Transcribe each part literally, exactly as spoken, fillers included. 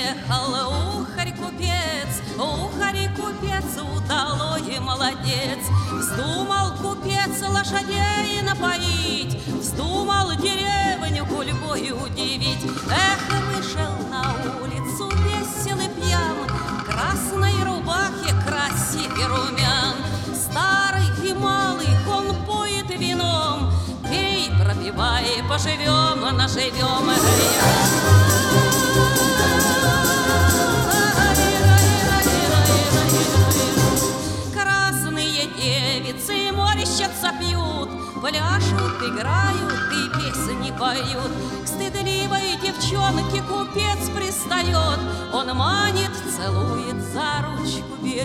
ехал ухарь-купец, ухарь-купец, удалой молодец. Вздумал купец лошадей напоить, вздумал деревню гульбой удивить. Эх, вышел на улицу весел и пьян, в красной рубахе красив и румян. Старый и малый он поет вином, пей, пропивай, поживем, наживем. Красные девицы морщатся, пьют, пляшут, играют и песни поют. К стыдливой девчонке купец пристает, он манит, целует, за ручку берет.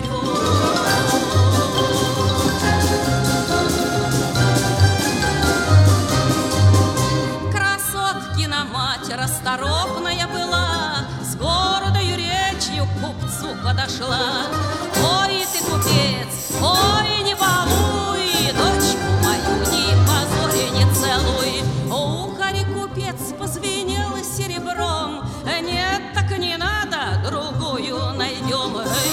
Красоткина мать расторопная была, с гордою речью к купцу подошла. Ой, ты, купец, ой, не балуй, дочку мою не позорь, не целуй. Ухарь-купец позвенел серебром, нет, так не надо, другую найдем.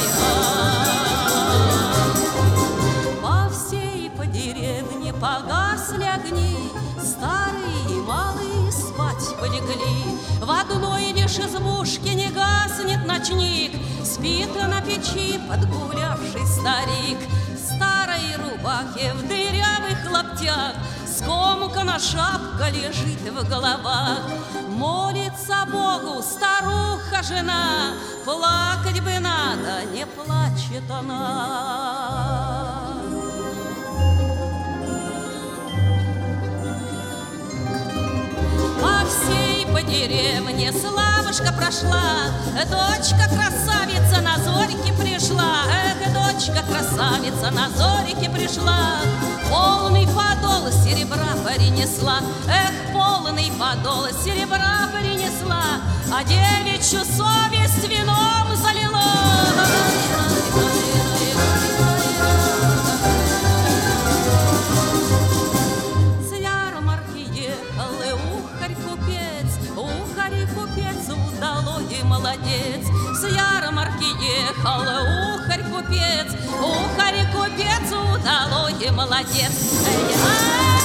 По всей по деревне погасли огни, старые и малые спать полегли. В одной лишь избушке не гаснет ночник, спит на печи подгулявший старик. В старой рубахе, в дырявых лаптях, скомкана шапка лежит в головах. Молится Богу старуха-жена, плакать бы надо, не плачет она. По всей по деревне славушка прошла, дочка красавица на зорьке пришла. Эх, дочка красавица на зорьке пришла, полный подол серебра принесла. Эх, полный подол серебра принесла, а девичью совесть вином залила. Молодец, с ярмарки ехал ухарь-купец, ухарь-купец, удалой молодец.